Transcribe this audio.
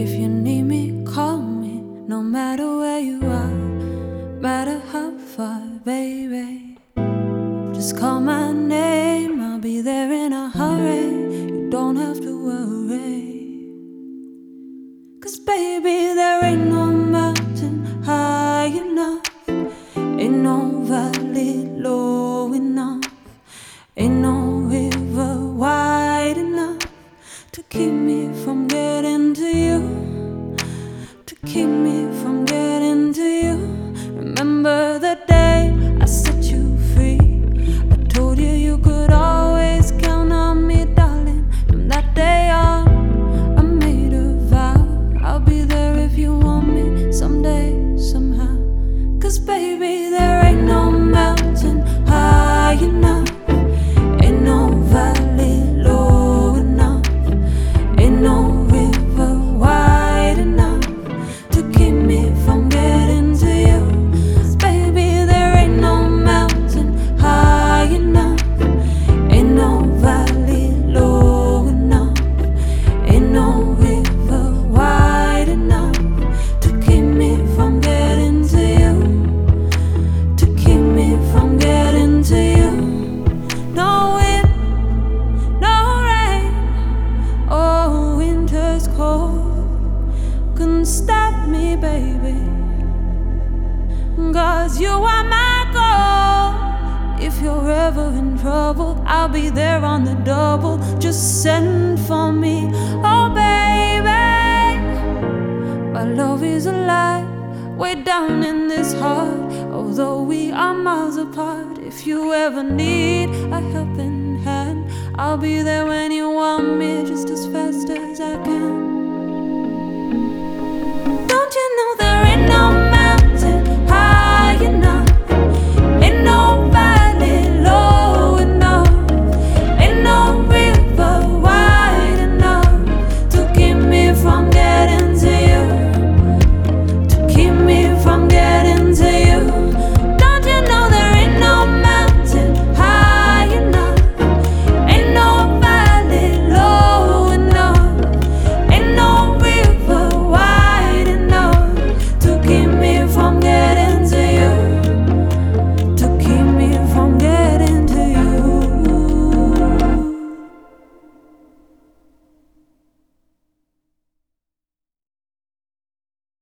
If you need me, call me. No matter where you are, matter how far, baby. Just call my name, I'll be there in a hurry. You don't have to worry. 'Cause baby, there ain't no mountain high enough, ain't no valley low enough, ain't no river wide enough to keep me from getting to you, to keep me from getting to you. Remember the day I set you free, I told you you could always count on me, darling. From that day on, I made a vow, I'll be there if you want me someday, somehow. 'Cause baby, there ain't no mountain high enough, ain't no valley low enough, ain't no river wide enough to keep me from getting to you. 'Cause baby, there ain't no mountain high enough, ain't no valley low enough, ain't no river wide enough to keep me from getting to you, to keep me from getting to you. No wind, no rain, oh, winter's cold couldn't stop me, baby. 'Cause you are my goal. If you're ever in trouble, I'll be there on the double. Just send for me, oh baby. My love is alive, way down in this heart. Although we are miles apart, if you ever need a helping hand, I'll be there when you want me, just as fast as I can.